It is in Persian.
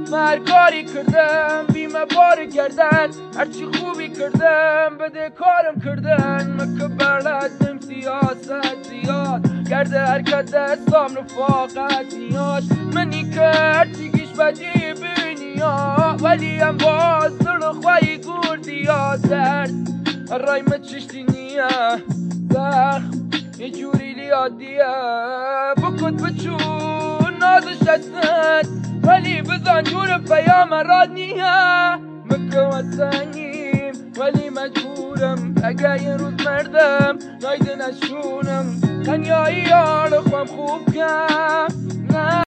هر کاری کردم بیمه بار گردن، هرچی خوبی کردم بده کارم کردن. مکه بلدم سیاست زیاد کرده حرکت دستام رفاقت نیاد. منی که هرچی گیش بدی بینی ها، ولی هم باز دل خواهی گردی یا درد رای مچشتی نیه زخم یه جوری لیادیه. بکت بچون نازش هستن ولی بزن جور پیام راد نیه. مکه وسنیم ولی مجبورم اگه یه روز مردم نایده نشونم. خنیایی یار خوام خوب کم